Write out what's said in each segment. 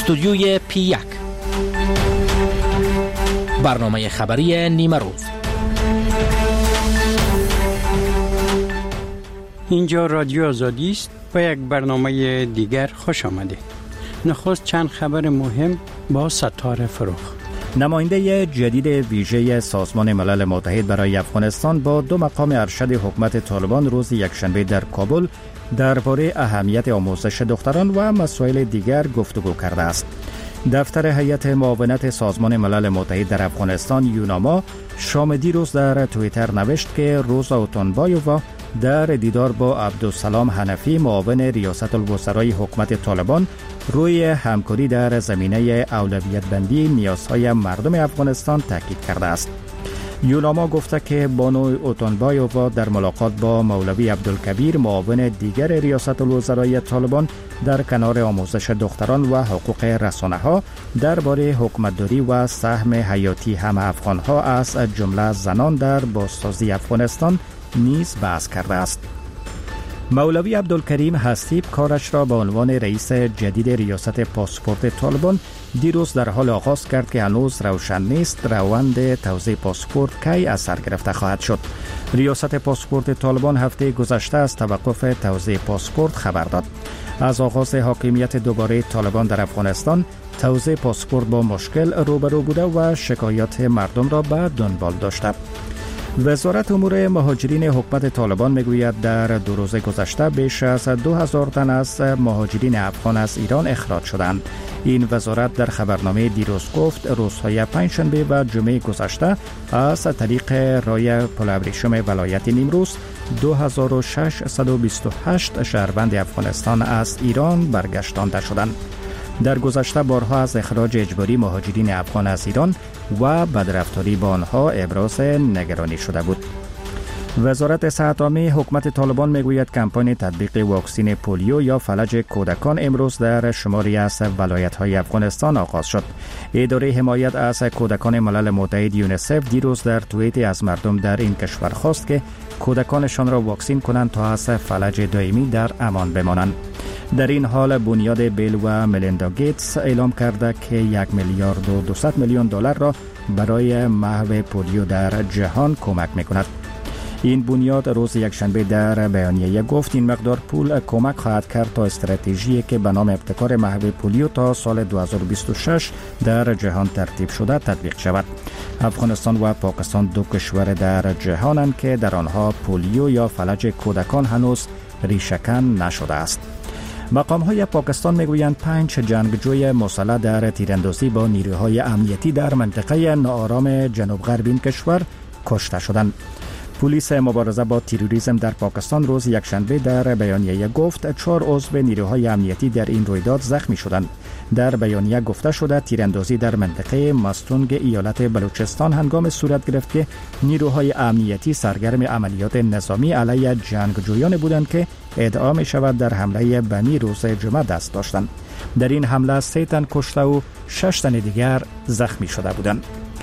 استودیوی P1 برنامه خبری نیمه روز. اینجا رادیو آزادی است. با یک برنامه دیگر خوش آمدید. نخست چند خبر مهم با ستاره فروخ. نماینده جدید ویژه سازمان ملل متحد برای افغانستان با دو مقام ارشد حکومت طالبان روز یکشنبه در کابل درباره اهمیت آموزش دختران و مسائل دیگر گفتگو کرده است. دفتر هیئت معاونت سازمان ملل متحد در افغانستان یوناما شام دیروز در توییتر نوشت که روزا اوتونبایووا در دیدار با عبدالسلام حنفی معاون ریاست الوزرای حکومت طالبان روی همکاری در زمینه اولویت بندی نیازهای مردم افغانستان تاکید کرده است. یوناما گفته که بانو اوتونبایووا در ملاقات با مولوی عبدالکبیر معاون دیگر ریاست الوزرای طالبان در کنار آموزش دختران و حقوق رسانه‌ها درباره حکومتداری و سهم حیاتی همه افغان‌ها از جمله زنان در بازسازی افغانستان نیز بحث کرده است. مولوی عبدالکریم حسیب کارش را به عنوان رئیس جدید ریاست پاسپورت طالبان دیروز در حال آغاز کرد که هنوز روشن نیست روند توزیع پاسپورت کی از سر گرفته خواهد شد. ریاست پاسپورت طالبان هفته گذشته از توقف توزیع پاسپورت خبر داد. از آغاز حاکمیت دوباره طالبان در افغانستان توزیع پاسپورت با مشکل روبرو بوده و شکایات مردم را به دنبال داشته. وزارت امور مهاجرین حکومت طالبان میگوید در 2 روز گذشته بیش از 2000 تن از مهاجرین افغان از ایران اخراج شدند. این وزارت در خبرنامه دیروز گفت روزهای پنجشنبه و جمعه گذشته از طریق راه پل ابریشم ولایت نیمروز 2628 شهروند افغانستان از ایران برگشتانده شدند. در گذشته بارها از اخراج اجباری مهاجرین افغان از ایران و بدرفتاری با آنها ابراز نگرانی شده بود. وزارت صحت عامه حکومت طالبان میگوید کمپاین تطبیق واکسن پولیو یا فلج کودکان امروز در شماری از ولایت‌های افغانستان آغاز شد. اداره حمایت از کودکان ملل متحد یونیسف دیروز در توییتی از مردم در این کشور خواست که کودکانشان را واکسین کنند تا از فلج دائمی در امان بمانند. در این حال بنیاد بیل و ملیندا گیتس اعلام کرده که 1 میلیارد و 200 میلیون دلار را برای محو پولیو در جهان کمک می‌کند. این بنیاد روز یکشنبه در بیانیه گفت این مقدار پول کمک خواهد کرد تا استراتژی که به نام ابتکار محو پولیو تا سال 2026 در جهان ترتیب شده تطبیق شود. افغانستان و پاکستان دو کشور در جهانند که در آنها پولیو یا فلج کودکان هنوز ریشه‌کن نشده است. مقام‌های پاکستان میگویند 5 جنگجوی مسلح در تیراندازی با نیروهای امنیتی در منطقه ناآرام جنوب غرب این کشور کشته شدند. پلیس مبارزه با تروریسم در پاکستان روز یکشنبه در بیانیه گفت 4 عضو نیروهای امنیتی در این رویداد زخمی شدند. در بیانیه گفته شده تیراندازی در منطقه مستونگ ایالت بلوچستان هنگام صورت گرفت که نیروهای امنیتی سرگرم عملیات نظامی علیه جنگجویان بودند که ادعا می شود در حمله بنی روز جمعه دست داشتند. در این حمله 3 تن کشته و 6 تن دیگر زخمی شده بودند.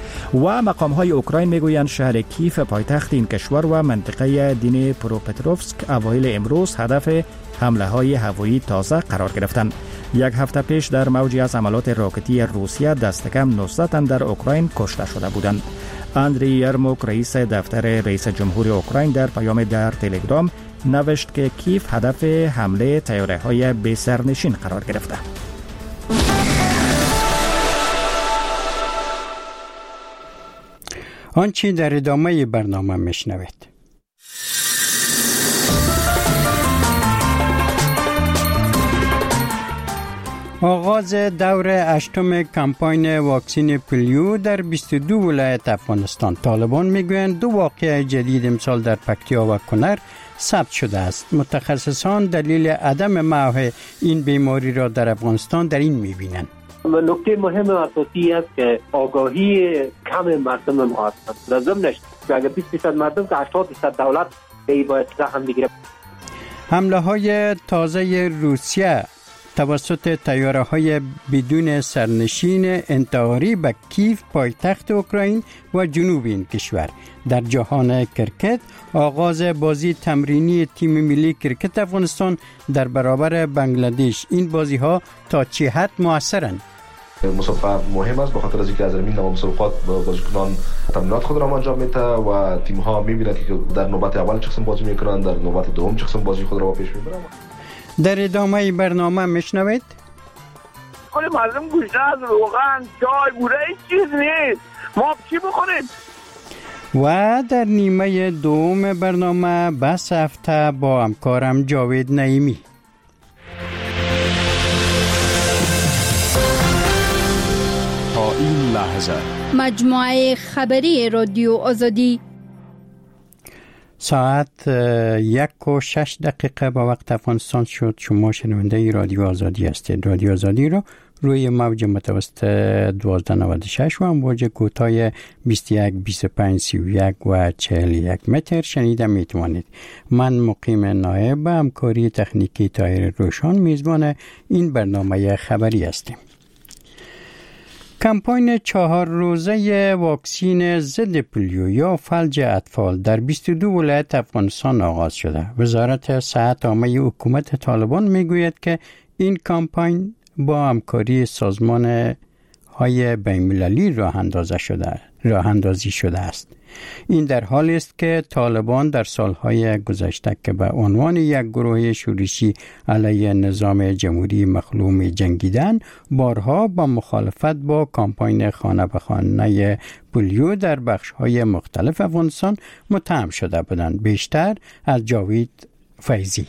و مقام‌های اوکراین میگویند شهر کیف پایتخت این کشور و منطقه دینی پروپتروفسک اوایل امروز هدف حمله‌های هوایی تازه قرار گرفتند. 1 هفته پیش در موجی از حملات راکتی روسیه دست کم 19 تن در اوکراین کشته شده بودند. اندری یرموک رئیس دفتر رئیس جمهور اوکراین در پیام در تلگرام نوشت که کیف هدف حمله طیاره‌های بی سرنشین قرار گرفته. آنچه در ادامه برنامه میشنوید. آغاز دور 8م کمپاین واکسن پولیو در 22 ولایت افغانستان. طالبان میگویند 2 واقعه جدید امسال در پکتیا و کنر ثبت شده است. متخصصان دلیل عدم محو این بیماری را در افغانستان در این میبینند. نکته مهم و اساسی است که آگاهی کم مردم ما هست. لازم نشد که اگر 20% مردم که 80% دولت ای باید سهم بگیره. حمله های تازه روسیه توسط تیاره‌های بدون سرنشین انتحاری به کیف پایتخت اوکراین و جنوب این کشور. در جهان کرکت آغاز بازی تمرینی تیم ملی کرکت افغانستان در برابر بنگلادش. این بازی ها تا چه حد موثرند؟ مسابقه مهم است به خاطر از اینکه از این نوع مسابقات بازیکنان تمرینات خود را انجام میده و تیم ها میبینند که در نوبت اول چه قسم بازی میکنند، در نوبت دوم چه قسم بازی خود را پیش میبرند. در ادامه برنامه میشنوید خود مردم گوشت از روغن چای بوره هیچ چیز نیست، ما چی بخوریم؟ و در نیمه دوم برنامه بس هفته با همکارم جاوید نعیمی. تا این لحظه مجموعه خبری رادیو آزادی ساعت 1:06 به وقت افغانستان شد. شما شنونده رادیو آزادی هستید. رادیو آزادی رو روی موج متوسط 1296 و امواج کوتاه 21 25 31 و 41 متر شنیده میتوانید. من مقیم نایب همکاری تکنیکی طاهر روشان میزبان این برنامه خبری هستیم. کمپاین 4 روزه واکسین ضد پولیو یا فلج اطفال در 22 ولایت افغانستان آغاز شده. وزارت صحت عامه حکومت طالبان میگوید که این کمپاین با همکاری سازمان های بین‌المللی راه اندازی شده است. این در حالی است که طالبان در سالهای گذشته که به عنوان یک گروه شورشی علیه نظام جمهوری مظلوم جنگیدن، بارها با مخالفت با کمپاین خانه به خانه پولیو در بخش‌های مختلف افغانستان متهم شده بودند. بیشتر از جاوید فیضی.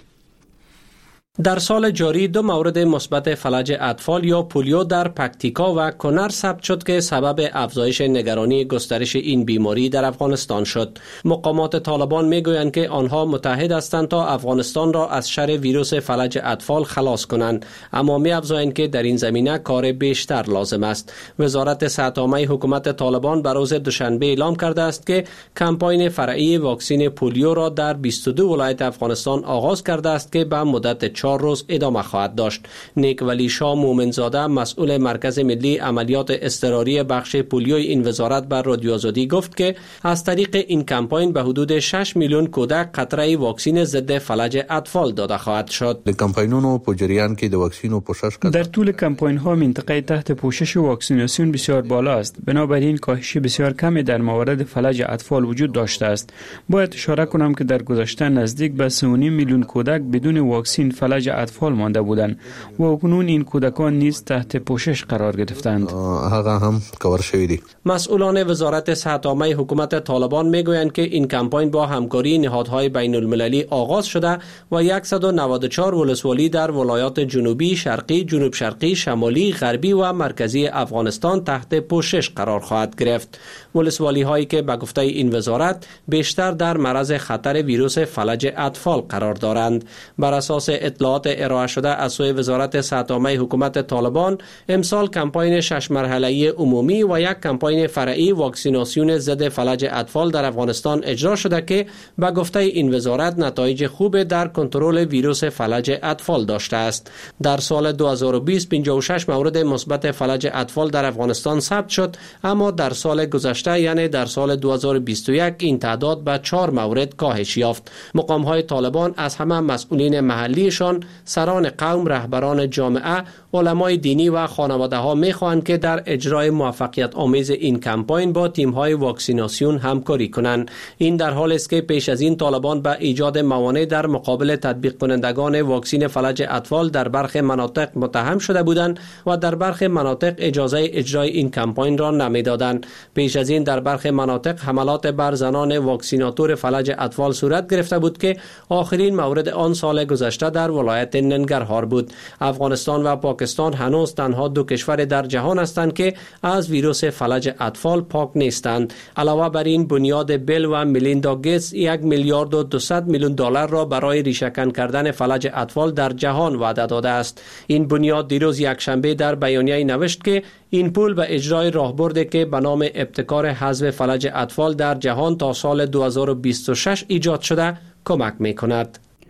در سال جاری 2 مورد مثبت فلج اطفال یا پولیو در پکتیکا و کنر ثبت شد که سبب افزایش نگرانی گسترش این بیماری در افغانستان شد. مقامات طالبان میگویند که آنها متحد هستند تا افغانستان را از شر ویروس فلج اطفال خلاص کنند، اما می‌افزایند که در این زمینه کار بیشتر لازم است. وزارت صحت عامه حکومت طالبان بر روز دوشنبه اعلام کرده است که کمپاین فرعی واکسین پولیو را در 22 ولایت افغانستان آغاز کرده است که به مدت 4 روز ادامه خواهد داشت. نیک ولی شاه مومنزاده مسئول مرکز ملی عملیات اضطراری بخش پولیوی این وزارت بر رادیو آزادی گفت که از طریق این کمپاین به حدود 6 میلیون کودک قطره واکسین ضد فلج اطفال داده خواهد شد. کمپاینونو په جریان کې د واکسینو پوشش در طول کمپاین ها منطقه تحت پوشش واکسیناسیون بسیار بالا است. بنابراین کاهش بسیار کمی در موارد فلج اطفال وجود داشته است. باید اشاره کنم که در گذشته نزدیک به 3.5 میلیون کودک بدون واکسین فلج اطفال مانده بودند و اکنون این کودکان نیز تحت پوشش قرار گرفتند. هغه هم کور شوی دی. مسئولان وزارت صحت عامه حکومت طالبان میگویند که این کمپاین با همکاری نهادهای بین المللی آغاز شده و 194 ولسوالی در ولایات جنوبی، شرقی، جنوب شرقی، شمالی، غربی و مرکزی افغانستان تحت پوشش قرار خواهد گرفت. ولسوالی هایی که به گفته این وزارت بیشتر در معرض خطر ویروس فلج اطفال قرار دارند. بر اساس اطلاعات ارائه شده از سوی وزارت صحت عامه حکومت طالبان، امسال کمپاین 6 مرحله‌ای عمومی و یک کمپاین فرعی واکسیناسیون ضد فلج اطفال در افغانستان اجرا شده که به گفته این وزارت نتایج خوب در کنترل ویروس فلج اطفال داشته است. در سال 2020 56 مورد مثبت فلج اطفال در افغانستان ثبت شد، اما در سال گذشته یعنی در سال 2021 این تعداد به 4 مورد کاهش یافت. مقام‌های طالبان از همه مسئولین محلیشان، سران قوم، رهبران جامعه، علمای دینی و خانواده ها می‌خواهند که در اجرای موفقیت آمیز این کمپاین با تیم‌های واکسیناسیون همکاری کنند. این در حالی است که پیش از این طالبان به ایجاد موانع در مقابل تطبیق کنندگان واکسین فلج اطفال در برخی مناطق متهم شده بودند و در برخی مناطق اجازه اجرای این کمپاین را نمی‌دادند. پیش از این در برخی مناطق حملات بر زنان واکسیناتور فلج اطفال صورت گرفته بود که آخرین مورد آن سال گذشته در ولایت ننگرهار بود. افغانستان و پاکستان هنوز تنها 2 کشور در جهان هستند که از ویروس فلج اطفال پاک نیستند. علاوه بر این بنیاد بیل و میلیندا گیتس 1 میلیارد و 200 میلیون دلار را برای ریشه‌کن کردن فلج اطفال در جهان وعده داده است. این بنیاد دیروز یکشنبه در بیانیه‌ای نوشت که این پول به اجرای راهبردی که به نام ابتکار حذف فلج اطفال در جهان تا سال 2026 ایجاد شده کمک می‌کند.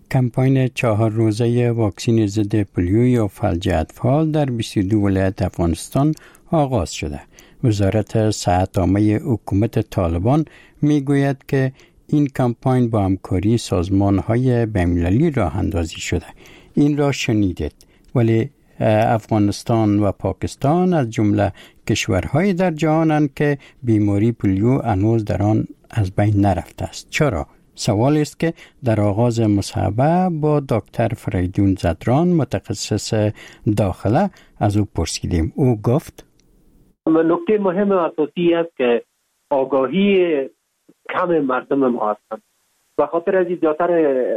کمپاین 4 روزه واکسن ضد پولیو یا فلج اطفال در 22 ولایت افغانستان آغاز شده. وزارت صحت عامه حکومت طالبان میگوید که این کمپاین با همکاری سازمان‌های بین‌المللی راه اندازی شده. این را شنیدید، ولی افغانستان و پاکستان از جمله کشورهای در جهانند که بیماری پولیو هنوز در آن از بین نرفته است. چرا؟ سوال است که در آغاز مصاحبه با دکتر فریدون زدران متخصص داخله از او پرسیدیم. او گفت نکته مهم و اساسی است که آگاهی کم مردم ما هستند. به خاطر از زیادتر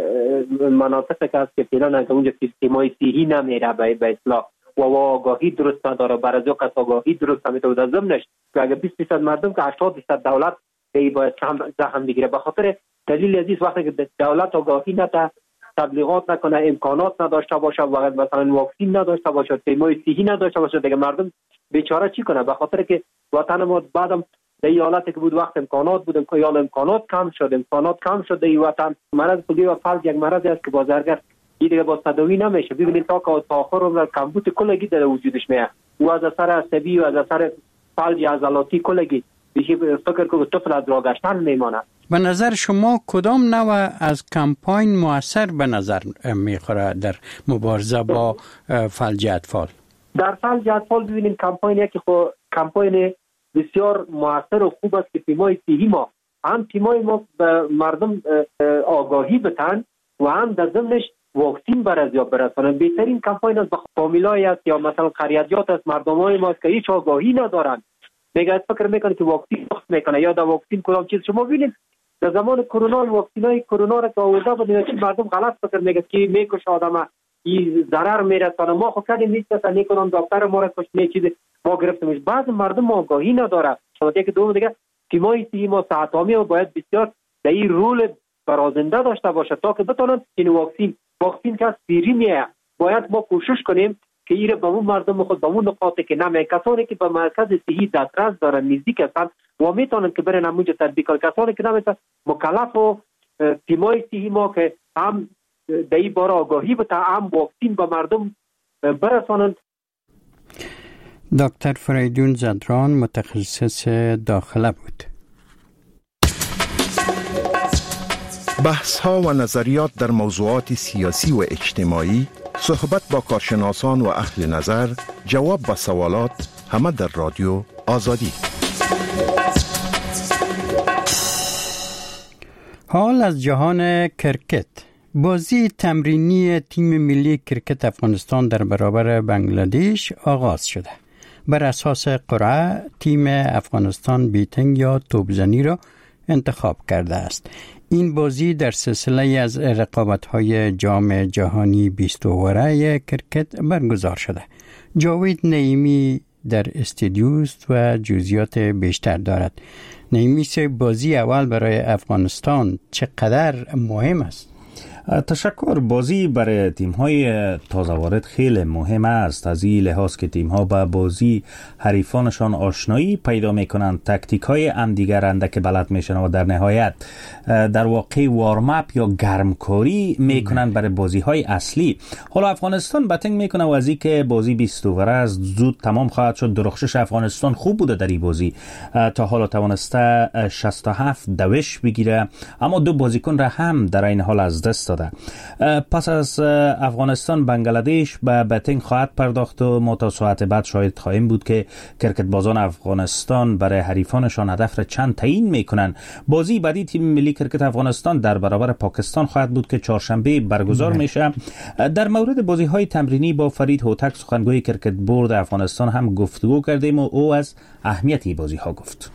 مناطقی که است که فعلا از اونجا سیستمای صحی نمیره به اصلاح و آگاهی درست نداره، برای از آگاهی درست نمیده و ضمنش که اگر 20% مردم که 80% دولت باید زحمت بگیره. به خاطر دلیل عزیز وقتی که دولت آگاهی نده، تبلیغات نکنه، امکانات نداشته باشه و مثلا واکسن نداشته باشه، تیمای صحی نداشته باشه، دیگه مردم بیچاره چی کنه؟ به خاطر که وطن ما بعدم در حالتی که بود وقت امکانات بود که یا امکانات کم شد این وطن. مرض پولیو و فلج یک مرضی است که بازرگشت دیگه با تداوی نمیشه. ببینید تا آخر عمر کمبود کلگی در وجودش میاد و از اثر عصبی و از اثر فلج عضلاتی کلگی بیشی فکر که طفل از راه گشتن میمانه. به نظر شما کدام نوع از کمپاین مؤثر به نظر میخوره در مبارزه با فلج اطفال؟ در فلج اطفال ببینیم کمپاینی که کمپاین بسیار مؤثر و خوب است که تیمای صحی ما هم تیمای ما به مردم آگاهی بتن و هم در ضمنش واکسن برازیاب برسانن. بهترین کمپاین از فامیلای است یا مثلا قریادیات است مردمای ما که هیچ آگاهی ندارن، میگه فکر میکنه که واکسن میکنه یا در واکسن کدام چیز. شما ببینید در زمان کرونا واکسنای کرونا را که آورده بود که مردم غلط فکر میگه که میکشه آدم، این ضرر میرسونه. ما خب کردیم نیست مثلا کدام دکتر ما را کش چیز ما گرفتیمش. بعض مردم آگاهی نداره. شما دیگه دوم دیگه تیمای صحی ما صحت عامه باید بسیار در این رول برازنده داشته باشه تا که بتونن این واکسن که سری میه. باید ما کوشش کنیم که ایره به اون مردم خود به اون نقاطی که نمیه، کسانی که به مرکز صحی دسترس دارن نزدیک هستن و میتونن که برن همونجا تطبیق کنن، کسانی که نمیتونن مکلف و تیمای صحی ما که هم در این باره آگاهی بده هم واکسن به مردم برسانند. دکتر فریدون زدران متخصص داخله بود. بحث ها و نظریات در موضوعات سیاسی و اجتماعی، صحبت با کارشناسان و اهل نظر، جواب به سوالات، همه در رادیو آزادی. حال از جهان کرکت. بازی تمرینی تیم ملی کرکت افغانستان در برابر بنگلادش آغاز شده. بر اساس قرعه تیم افغانستان بیتنگ یا توپزنی را انتخاب کرده است. این بازی در سلسله از رقابت‌های جام جهانی 20 اوره کرکت برگزار شده. جاوید نعیمی در استودیوست و جزئیات بیشتر دارد. نعیمی، بازی اول برای افغانستان چقدر مهم است؟ تشکر. بازی برای تیم‌های تازه وارد خیلی مهم است، از این لحاظ که تیم‌ها با بازی حریفانشان آشنایی پیدا می‌کنند، تاکتیک‌های همدیگر اندک بلد میشن و در نهایت در واقع وارم اپ یا گرمکاری میکنند برای بازی‌های اصلی. حالا افغانستان بتنگ میکنه و از اینکه بازی 20 اوره است زود تمام خواهد شد. درخشش افغانستان خوب بوده در این بازی، تا حالا توانسته 67 دوش بگیره، اما دو بازیکن را هم در این حال از دست داده. پس از افغانستان بنگلادش به بتنگ خواهد پرداخت و ما تا ساعت بعد شاهد خواهیم بود که کرکت بازان افغانستان برای حریفانشان هدف را چند تعیین میکنن. بازی بعدی تیم ملی کرکت افغانستان در برابر پاکستان خواهد بود که چهارشنبه برگزار میشه. در مورد بازی های تمرینی با فرید هوتک سخنگوی کرکت بورد افغانستان هم گفتگو کردیم و او از اهمیت این بازی ها گفت.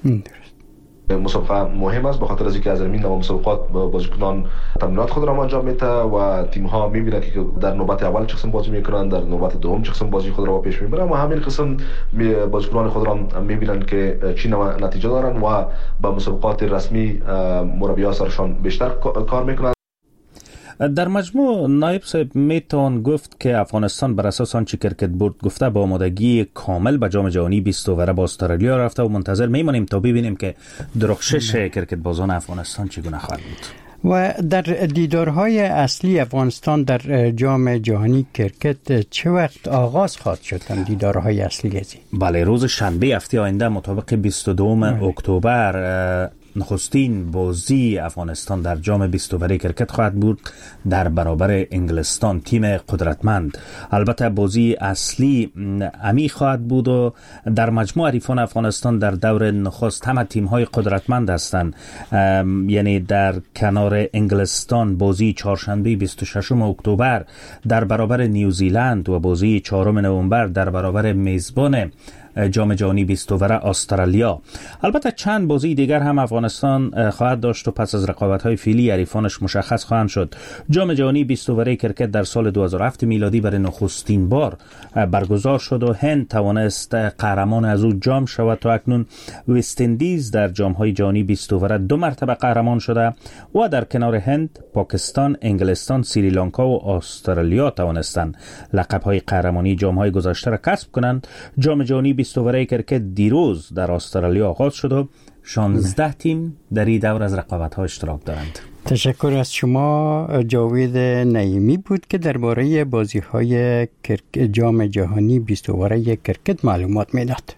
مسابقه مهم است به خاطر از اینکه از این نوع مسابقات بازیکنان تمرینات خود را انجام میده و تیم ها میبینن که در نوبت اول چه قسم بازی میکنن، در نوبت دوم چه قسم بازی خود را پیش میبرن و همین قسم بازیکنان خود را میبینن که چی نتیجه دارن و با مسابقات رسمی مربیان سرشان بیشتر کار میکنن. در مجموع نایب صاحب میتون گفت که افغانستان بر اساس آنچه کرکت بورد گفته با آمادگی کامل به جام جهانی 20 اوره با استرالیا رفته و منتظر میمانیم تا ببینیم که درخشش کرکت بازان افغانستان چگونه خواهد بود. و در دیدارهای اصلی افغانستان در جام جهانی کرکت چه وقت آغاز خواهد شد دیدارهای اصلی ازی؟ بله، روز شنبه هفته آینده مطابق 22 اکتبر نخستین بازی افغانستان در جام 20 اووری کرکت خواهد بود در برابر انگلستان، تیم قدرتمند. البته بازی اصلی امی خواهد بود و در مجموع حریفان افغانستان در دور نخست همه تیم‌های قدرتمند هستند. یعنی در کنار انگلستان بازی چهارشنبه 26 اکتبر در برابر نیوزیلند و بازی 4 نوامبر در برابر میزبان جام جهانی 20 اوور استرالیا. البته چند بازی دیگر هم افغانستان خواهد داشت و پس از رقابت‌های فعلی حریفانش مشخص خواهند شد. جام جهانی 20 اوور کرکت در سال 2007 میلادی برای نخستین بار برگزار شد و هند توانست قهرمان از او جام شود. تا اکنون وست اندیز در جام‌های جهانی 20 اوور 2 مرتبه قهرمان شده و در کنار هند، پاکستان، انگلستان، سریلانکا و استرالیا توانستند لقب‌های قهرمانی جام‌های گذشته را کسب کنند. جام جهانی 20 اوور کرکت دیروز در استرالیا آغاز شد و 16 تیم در این دور از رقابت‌ها اشتراک دارند. تشکر از شما. جاوید نعیمی بود که درباره بازی‌های جام جهانی 20 اوور کرکت معلومات میداد.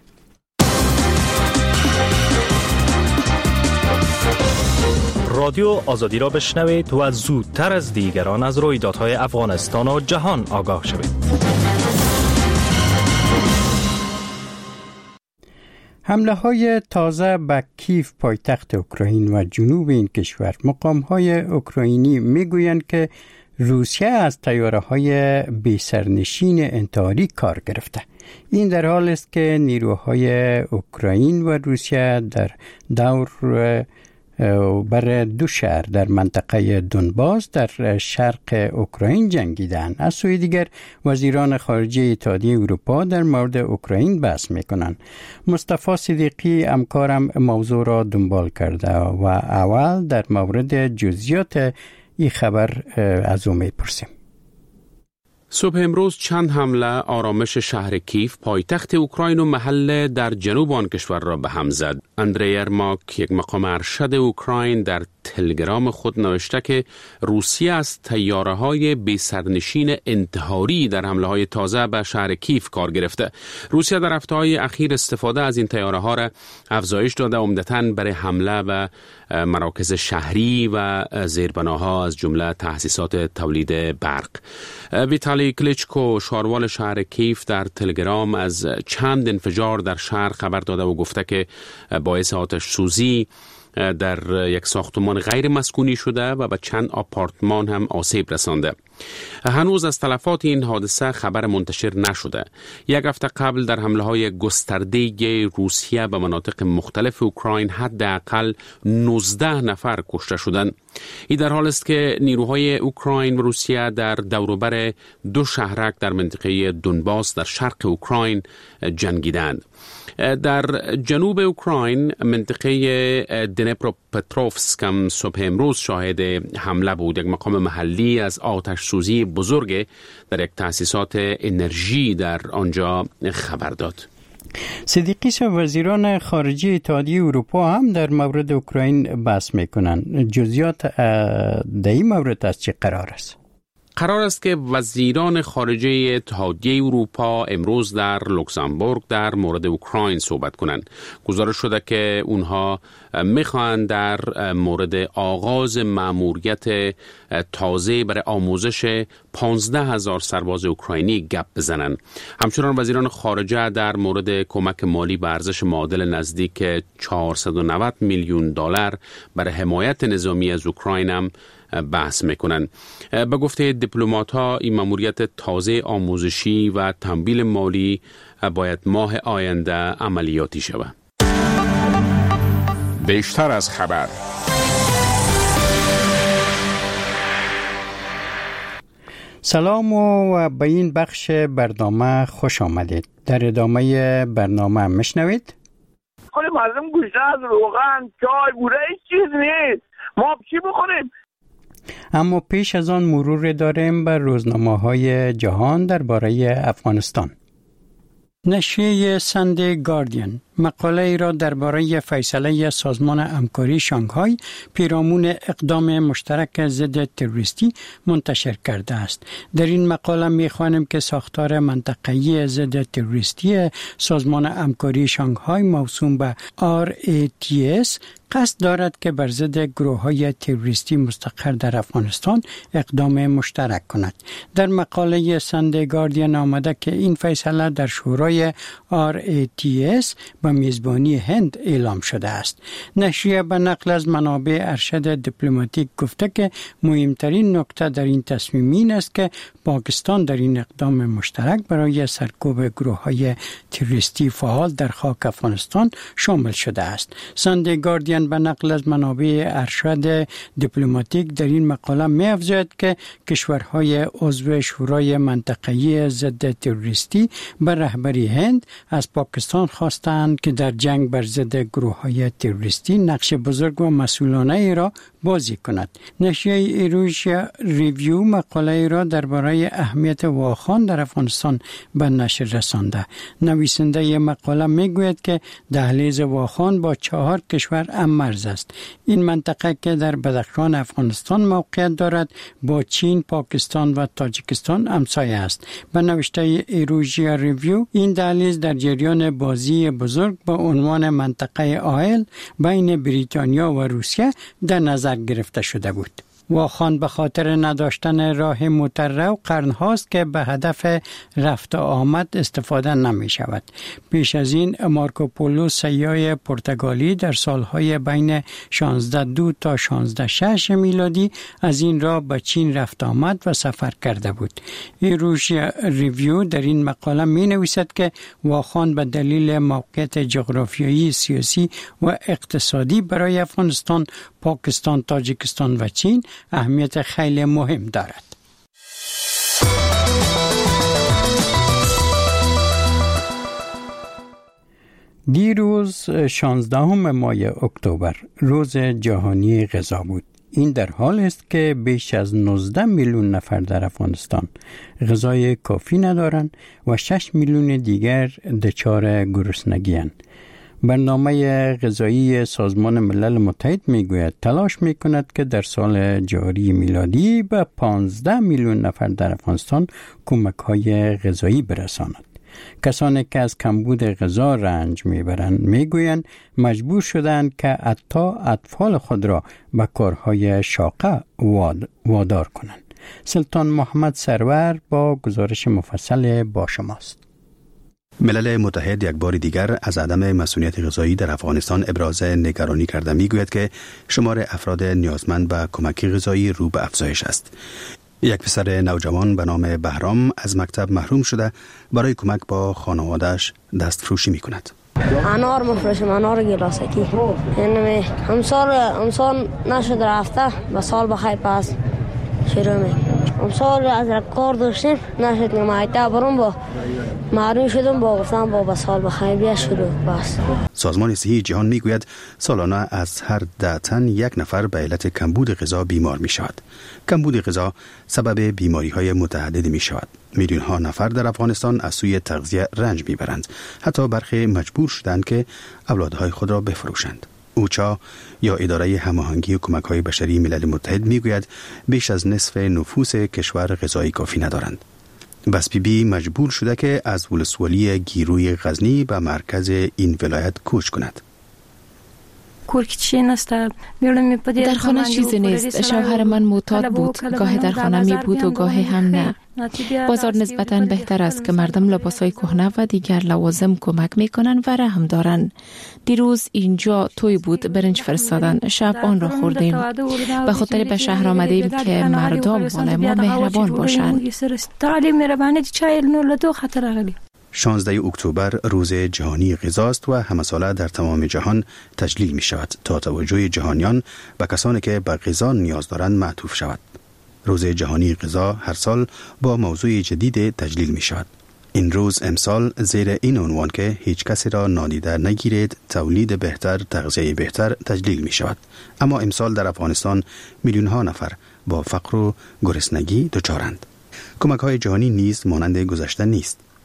رادیو آزادی را بشنوید و زودتر از دیگران از رویدادهای افغانستان و جهان آگاه شوید. حمله های تازه به کیف پایتخت اوکراین و جنوب این کشور، مقام های اوکراینی میگویند که روسیه از طیاره های بی سرنشین انتحاری کار گرفته. این در حال است که نیروهای اوکراین و روسیه در دور بر 2 شهر در منطقه دونباس در شرق اوکراین جنگیدند. از سوی دیگر وزیران خارجه اتحادیه اروپا در مورد اوکراین بحث میکنند. مصطفی صدیقی همکارم موضوع را دنبال کرده و اول در مورد جزئیات این خبر از او میپرسیم. صبح امروز چند حمله آرامش شهر کیف پایتخت اوکراین و محل در جنوب آن کشور را به هم زد. اندری یرماک، یک مقام ارشد اوکراین، در تلگرام خود نوشته که روسیه از طیاره‌های بی سرنشین انتحاری در حمله‌های تازه به شهر کیف کار گرفته. روسیه در هفته‌های اخیر استفاده از این طیاره‌ها را افزایش داده، عمدتاً برای حمله به مراکز شهری و زیربناها از جمله تأسیسات تولید برق. ویتالی کلیچکو، شاروال شهر کیف، در تلگرام از چند انفجار در شهر خبر داده و گفته که باعث آتش سوزی در یک ساختمان غیر مسکونی شده و به چند آپارتمان هم آسیب رسانده. هنوز از تلفات این حادثه خبر منتشر نشده. یک هفته قبل در حمله‌های گسترده روسیه به مناطق مختلف اوکراین حداقل 19 نفر کشته شدند. این در حال است که نیروهای اوکراین و روسیه در دوروبر 2 شهرک در منطقه دونباس در شرق اوکراین جنگیدند. در جنوب اوکراین منطقه دنیپروپتروفسک هم صبح امروز شاهد حمله بود. یک مقام محلی از آتش سوزی بزرگ در یک تأسیسات انرژی در آنجا خبر داد. صدیقی وزیران خارجه اتحادیه اروپا هم در مورد اوکراین بحث میکنند. جزئیات در این مورد از چه قرار است؟ قرار است که وزیران خارجه اتحادیه اروپا امروز در لوکزامبورگ در مورد اوکراین صحبت کنند. گزارش شده که اونها میخواهند در مورد آغاز مأموریت تازه برای آموزش 15,000 سرباز اوکراینی گپ بزنند. همچنان وزیران خارجه در مورد کمک مالی به ارزش معادل نزدیک 490 میلیون دلار برای حمایت نظامی از اوکراین هم بحث میکنن. به گفته دیپلمات‌ها این مأموریت تازه آموزشی و تمویل مالی باید ماه آینده عملیاتی شود. بیشتر از خبر. سلام و به این بخش برنامه خوش آمدید. در ادامه برنامه میشنوید. خب مردم گوشت از روغن، چای، بوره هیچ چیز نیست. ما چی بخوریم؟ اما پیش از آن مرور داریم بر روزنامه‌های جهان درباره افغانستان. نشریه ساندی گاردین مقاله ای را درباره فیصله سازمان همکاری شانگهای پیرامون اقدام مشترک ضد تروریستی منتشر کرده است. در این مقاله می‌خوانیم که ساختار منطقه‌ای ضد تروریستی سازمان همکاری شانگهای موسوم به RATS قصد دارد که بر ضد گروه‌های تروریستی مستقر در افغانستان اقدام مشترک کند. در مقاله ساندی گاردین آمده که این فیصله در شورای RATS به میزبانی هند اعلام شده است. نشریه به نقل از منابع ارشد دیپلماتیک گفته که مهمترین نکته در این تصمیم این است که پاکستان در این اقدام مشترک برای سرکوب گروه‌های تروریستی فعال در خاک افغانستان شامل شده است. ساندی گاردین به نقل از منابع ارشد دیپلماتیک در این مقاله می‌افزاید که کشورهای عضو شورای منطقه‌ای ضد تروریستی به رهبری هند از پاکستان خواستند که در جنگ بر ضد گروه‌های تروریستی نقش بزرگ و مسئولانه ای را بازی کند. نشریه ایروشیا ریویو مقاله ای را درباره اهمیت واخان در افغانستان به نشر رسانده. نویسنده مقاله میگوید که دهلیز واخان با 4 کشور مرز است. این منطقه که در بدخشان افغانستان موقعیت دارد با چین، پاکستان و تاجیکستان همسایه است. به نوشته ایروشیا ریویو این دهلیز در جریان بازی بزرگ با عنوان منطقه آیل بین بریتانیا و روسیه در نظر گرفته شده بود. واخان به خاطر نداشتن راه مترو قرنهاست که به هدف رفت و آمد استفاده نمی شود. پیش از این مارکوپولو سیاح پرتغالی در سالهای بین 1602 تا 1606 میلادی از این راه به چین رفت آمد و سفر کرده بود. ایروشیا ریویو در این مقاله می نویسد که واخان به دلیل موقعیت جغرافیایی، سیاسی و اقتصادی برای افغانستان، پاکستان، تاجیکستان و چین اهمیت خیلی مهم دارد. دیروز 16 ماه اکتبر روز جهانی غذا بود. این در حال است که بیش از 19 میلیون نفر در افغانستان غذای کافی ندارند و 6 میلیون دیگر دچار گرسنگی اند. برنامه غذایی سازمان ملل متحد میگوید تلاش میکند که در سال جاری میلادی به 15 میلیون نفر در افغانستان کمک‌های غذایی برساند. کسانی که از کمبود غذا رنج میبرند میگویند مجبور شدند که حتی اطفال خود را به کارهای شاقه وادار کنند. سلطان محمد سرور با گزارش مفصل با شماست. ملل متحد یک بار دیگر از عدم مسئولیت غذایی در افغانستان ابراز نگرانی کرده میگوید که شمار افراد نیازمند به کمک غذایی رو به افزایش است. یک پسر نوجوان به نام بهرام از مکتب محروم شده برای کمک با خانواده‌اش دستفروشی میکند. انار مفروشم، انار گلاسکی. یعنی امسال نشد رفته و سال بخیر پس شروع میکنم. امسال از کار داشتیم نشد نمایده برام با معلوم شدم با گفتم با سال بخیر بیا شروع بس. سازمان صحی جهان میگوید سالانه از هر 10 تن 1 نفر به علت کمبود غذا بیمار می شود. کمبود غذا سبب بیماری های متعددی می شود. میلیون ها نفر در افغانستان از سوی تغذیه رنج می برند. حتی برخی مجبور شدند که اولادهای خود را بفروشند. اوچا یا اداره هماهنگی کمک‌های بشری ملل متحد میگوید بیش از نصف نفوس کشور غذای کافی ندارند. بس بی مجبور شده که از ولسوالی گیروی غزنی به مرکز این ولایت کوچ کند. در خانه چیزی نیست. شوهر من معتاد بود. گاهی در خانه می بود و گاهی هم نه. بازار نسبتاً بهتر است که مردم لباسای کهنه و دیگر لوازم کمک میکنن و رحم دارن. دیروز اینجا توی بود، برنج فرستادن. شب آن را خوردیم. به خاطر به شهر آمدیم که مردم مال ما مهربان باشند. 16 اکتبر روز جهانی غذا است و همه ساله در تمام جهان تجلیل می شود تا توجه جهانیان به کسانی که به غذا نیاز دارند معطوف شود. روز جهانی غذا هر سال با موضوع جدید تجلیل می شود. این روز امسال زیر این عنوان که هیچ کسی را نادیده نگیرید، تولید بهتر، تغذیه بهتر تجلیل می شود. اما امسال در افغانستان میلیون ها نفر با فقر و گرسنگی دچارند. کمک های جهانی نیز مانند گذشته نیست.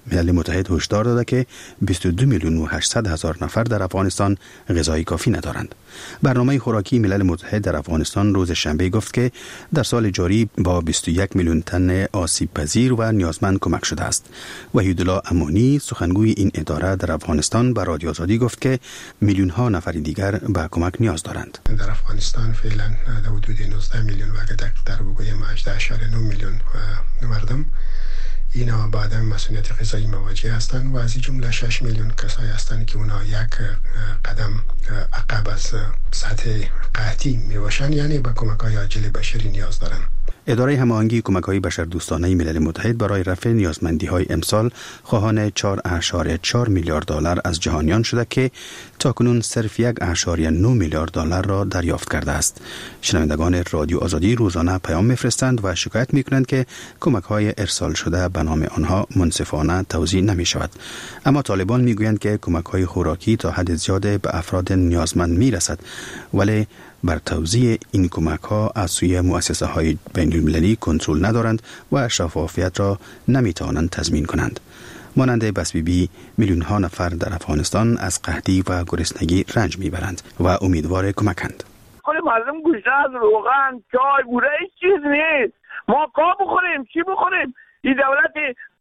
ملل متحد هشدار داده که 22 میلیون و 800 هزار نفر در افغانستان غذای کافی ندارند. برنامه خوراکی ملل متحد در افغانستان روز شنبه گفت که در سال جاری با 21 میلیون تن آسیب پذیر و نیازمند کمک شده است. وحیدالله امانی سخنگوی این اداره در افغانستان به رادیو آزادی گفت که میلیون ها نفر دیگر به کمک نیاز دارند. در افغانستان فعلا در حدود 19 میلیون و اگر دقیق‌تر بگویم 18.9 میلیون مردم اینا با عدم مسئولیت غذایی مواجه هستند و از این جمله 6 میلیون کسایی هستند که اونا یک قدم عقب از سطح قحطی میباشند، یعنی به کمک‌های عاجل بشری نیاز دارند. اداره هماهنگی کمک‌های بشردوستانه ملل متحد برای رفع نیازمندی‌های امسال خواهان 4.4 میلیارد دلار از جهانیان شده که تاکنون صرف 1.9 میلیارد دلار را دریافت کرده است. شنوندگان رادیو آزادی روزانه پیام می‌فرستند و شکایت می‌کنند که کمک‌های ارسال شده به نام آنها منصفانه توزیع نمی‌شود. اما طالبان می‌گویند که کمک‌های خوراکی تا حد زیاد به افراد نیازمند می‌رسد، ولی بر توزیع این کمک‌ها از سوی مؤسسه‌های بین‌المللی کنترل ندارند و شفافیت را نمی‌توانند تضمین کنند. مانند بسبیبی میلیون‌ها نفر در افغانستان از قحطی و گرسنگی رنج می‌برند و امیدوار کمکند. خود مردم گوشت از روغن، چای، بوره هیچ چیز نیست. ما کا بخوریم، چی بخوریم؟ این دولت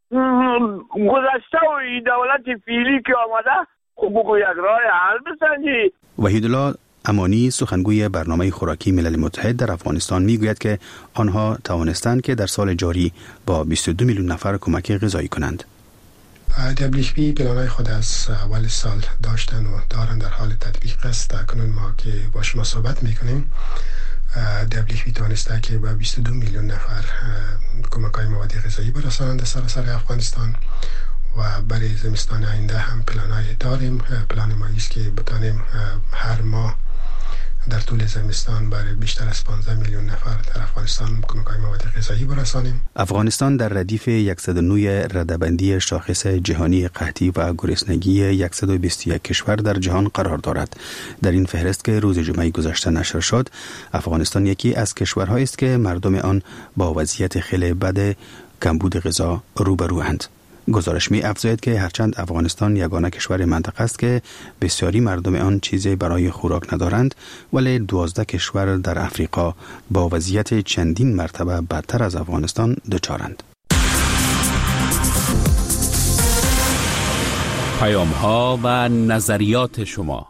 گذشته و این دولت فعلی که آمده خب بگو یک راه حل بسنجی. وحیدالله امانی سخنگوی برنامه خوراکی ملل متحد در افغانستان میگوید که آنها توانستند که در سال جاری با 22 میلیون نفر کمک غذایی کنند. WFP پلان‌های خود از اول سال داشتن و دارن در حال تطبیق است. اکنون ما که با شما صحبت میکنیم WFP توانسته که با 22 میلیون نفر کمک‌های مواد غذایی برسانند در سراسر افغانستان و برای زمستان آینده هم پلان‌های داریم. پلان ما است که بتانیم هر ماه در طول زمستان برای بیشتر از 15 میلیون نفر در افغانستان کمک‌های مواد غذایی برسانیم. افغانستان در ردیف 109 رده‌بندی شاخص جهانی قحطی و گرسنگی 121 کشور در جهان قرار دارد. در این فهرست که روز جمعه گذشته نشر شد، افغانستان یکی از کشورهایی است که مردم آن با وضعیت خیلی بد کمبود غذا روبروند. گزارش می افزاید که هرچند افغانستان یگانه کشور منطقه است که بسیاری مردم آن چیزی برای خوراک ندارند، ولی 12 کشور در افریقا با وضعیت چندین مرتبه بدتر از افغانستان دچارند. پیام ها و نظریات شما.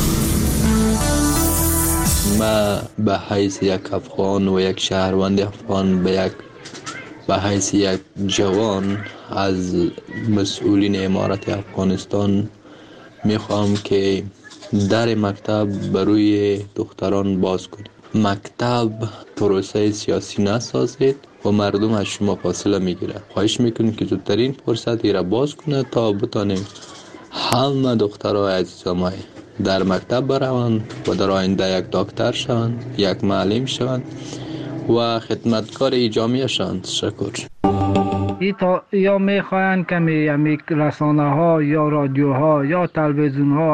ما به حیث یک افغان و یک شهروند افغان به حیث یک جوان از مسئولین امارت افغانستان میخوام که در مکتب بروی دختران باز کنید. مکتب پروسه سیاسی نسازید و مردم از شما فاصله میگیره. خواهش میکنیم که زودترین فرصت را باز کنه تا بتانیم همه دخترای عزیزامای در مکتب بروند و در آینده یک دکتر شوند، یک معلم شوند و خدمتکار جامعه شوند. تشکر. یا میخواین که همی رسانه ها یا رادیو ها یا تلویزیون ها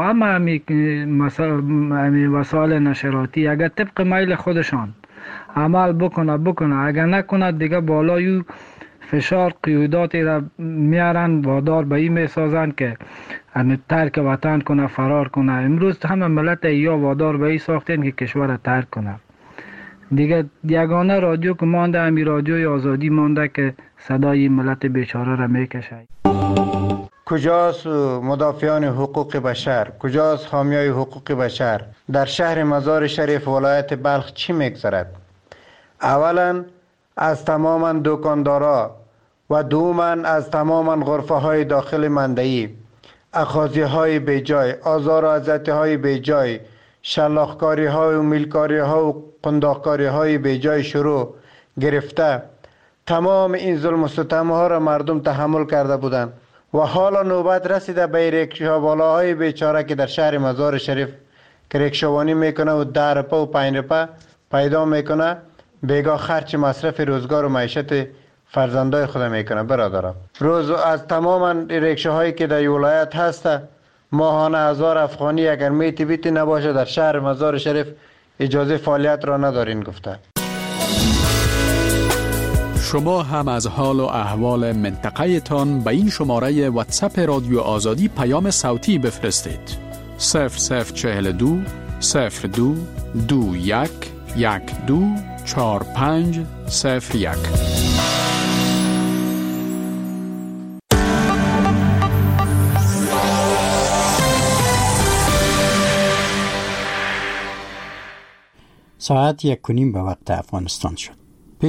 همی وسایل نشراتی اگر طبق میل خودشان عمل بکنه اگر نکنه دیگه بالای فشار قیوداتی را میارن وادار به این میسازن که همی ترک وطن کنه، فرار کنه. امروز همه ملت یا وادار به این ساختن که کشور را ترک کنه. دیگه یگانه رادیو که مانده همی رادیوی آزادی مانده که صدای ملت بیچاره را میکشه. کجاست مدافعان حقوق بشر؟ کجاست حامیای حقوق بشر؟ در شهر مزار شریف ولایت بلخ چی میگذرد؟ اولا از تماما دکاندارا و دوما از تماما غرفه های داخل مندهی اخاذی های بیجای، آزار و اذیت های بیجای، شلاخکاری های و میلکاری ها و قنداقکاری های بیجای شروع گرفته تمام این ظلم و ستم ها را مردم تحمل کرده بودند و حالا نوبت رسیده به ریکشاوالاهای بیچاره که در شهر مزار شریف که ریکشاوانی میکنه و 10 روپه و 5 روپه پیدا میکنه، بیگاه خرچ مصرف روزگار و معیشت فرزندای خود میکنه. برادرم روز از تمام ریکشاهایی که در ولایت هست ماهانه 1000 افغانی اگر میتی بیتی نباشه در شهر مزار شریف اجازه فعالیت را ندارین گفته. شما هم از حال و احوال منطقه تان به این شماره واتساپ رادیو آزادی پیام صوتی بفرستید. 0042 02 21 12 45 01. ساعت 1:15 به وقت افغانستان شد.